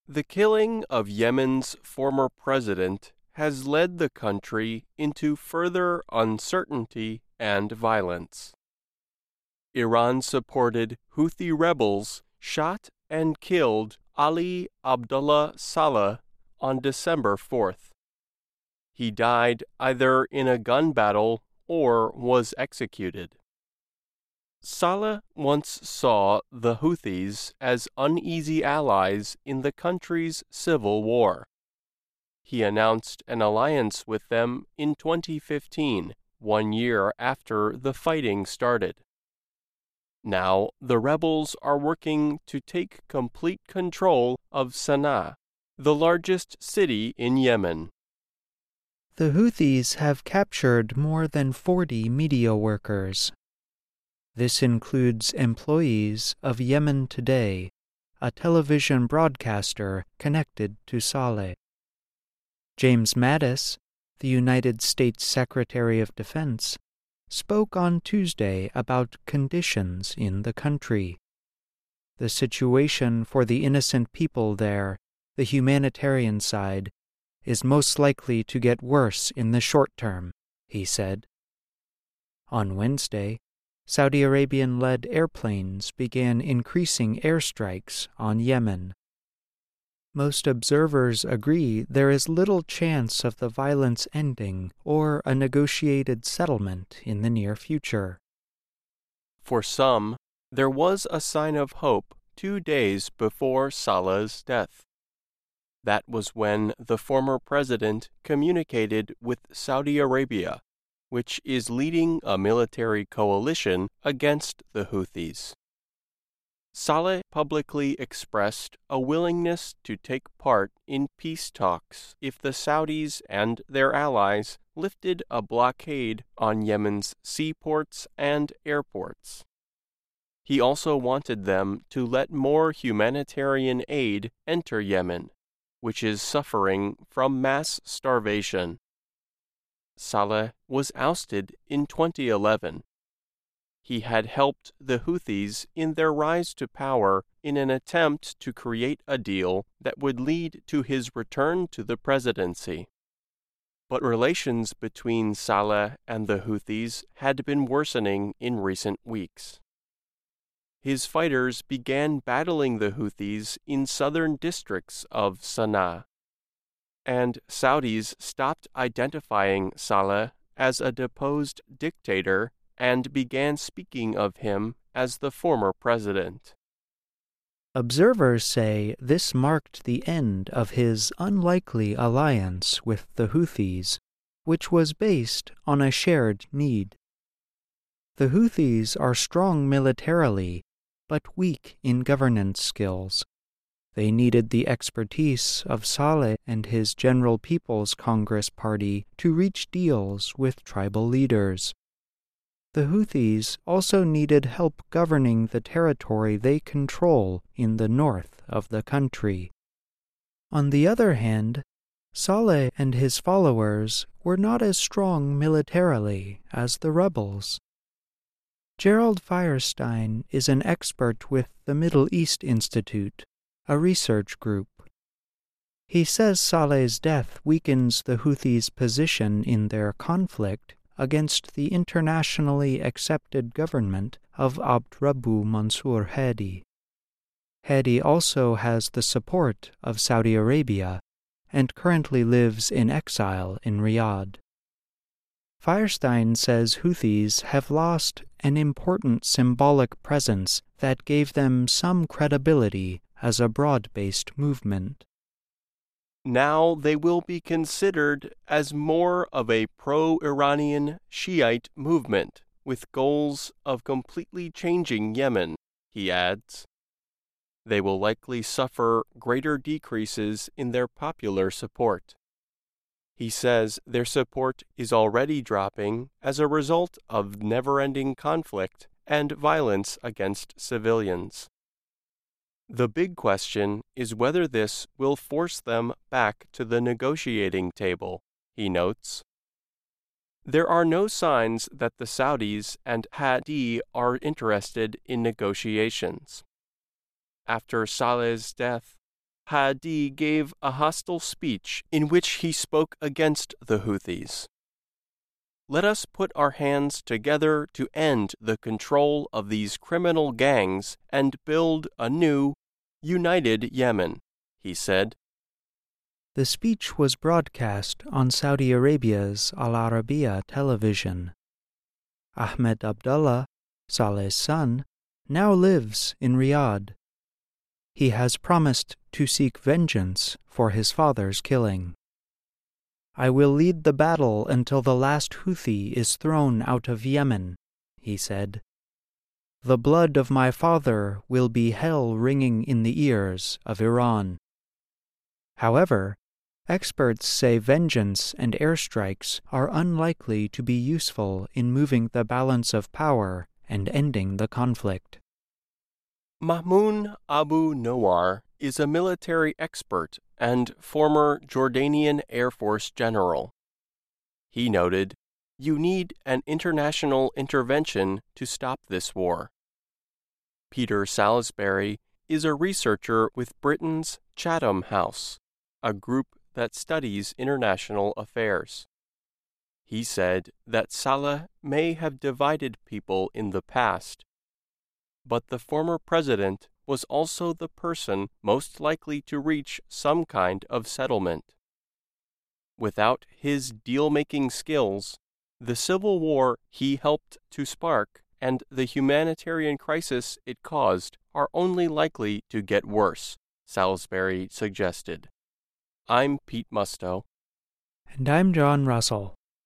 The killing of Yemen's former president has led the country into further uncertainty and violence. Iran-supported Houthi rebels shot and killed Ali Abdullah Saleh on December 4th. He died either in a gun battle or was executed. Saleh once saw the Houthis as uneasy allies in the country's civil war. He announced an alliance with them in 2015, 1 year after the fighting started. Now, the rebels are working to take complete control of Sana'a, the largest city in Yemen. The Houthis have captured more than 40 media workers. This includes employees of Yemen Today, a television broadcaster connected to Saleh. James Mattis, the United States Secretary of Defense, spoke on Tuesday about conditions in the country. The situation for the innocent people there, the humanitarian side, is most likely to get worse in the short term, he said. On Wednesday, Saudi Arabian-led airplanes began increasing airstrikes on Yemen. Most observers agree there is little chance of the violence ending or a negotiated settlement in the near future. For some, there was a sign of hope 2 days before Saleh's death. That was when the former president communicated with Saudi Arabia, which is leading a military coalition against the Houthis. Saleh publicly expressed a willingness to take part in peace talks if the Saudis and their allies lifted a blockade on Yemen's seaports and airports. He also wanted them to let more humanitarian aid enter Yemen, which is suffering from mass starvation. Saleh was ousted in 2011. He had helped the Houthis in their rise to power in an attempt to create a deal that would lead to his return to the presidency. But relations between Saleh and the Houthis had been worsening in recent weeks. His fighters began battling the Houthis in southern districts of Sana'a, and Saudis stopped identifying Saleh as a deposed dictator and began speaking of him as the former president. Observers say this marked the end of his unlikely alliance with the Houthis, which was based on a shared need. The Houthis are strong militarily, but weak in governance skills. They needed the expertise of Saleh and his General People's Congress Party to reach deals with tribal leaders. The Houthis also needed help governing the territory they control in the north of the country. On the other hand, Saleh and his followers were not as strong militarily as the rebels. Gerald Feierstein is an expert with the Middle East Institute, a research group. He says Saleh's death weakens the Houthis' position in their conflict against the internationally accepted government of Abd Rabbu Mansur Hadi. Hadi also has the support of Saudi Arabia and currently lives in exile in Riyadh. Feierstein says Houthis have lost an important symbolic presence that gave them some credibility as a broad-based movement. Now they will be considered as more of a pro-Iranian Shiite movement with goals of completely changing Yemen, he adds. They will likely suffer greater decreases in their popular support. He says their support is already dropping as a result of never-ending conflict and violence against civilians. The big question is whether this will force them back to the negotiating table, he notes. There are no signs that the Saudis and Hadi are interested in negotiations. After Saleh's death, Hadi gave a hostile speech in which he spoke against the Houthis. Let us put our hands together to end the control of these criminal gangs and build a new, united Yemen, he said. The speech was broadcast on Saudi Arabia's Al Arabiya television. Ahmed Abdullah, Saleh's son, now lives in Riyadh. He has promised to seek vengeance for his father's killing. I will lead the battle until the last Houthi is thrown out of Yemen, he said. The blood of my father will be hell ringing in the ears of Iran. However, experts say vengeance and airstrikes are unlikely to be useful in moving the balance of power and ending the conflict. Mahmoud Abu Nowar is a military expert and former Jordanian Air Force general. He noted, "You need an international intervention to stop this war." Peter Salisbury is a researcher with Britain's Chatham House, a group that studies international affairs. He said that Saleh may have divided people in the past, but the former president was also the person most likely to reach some kind of settlement. Without his deal-making skills, the civil war he helped to spark and the humanitarian crisis it caused are only likely to get worse, Salisbury suggested. I'm Pete Musto. And I'm John Russell.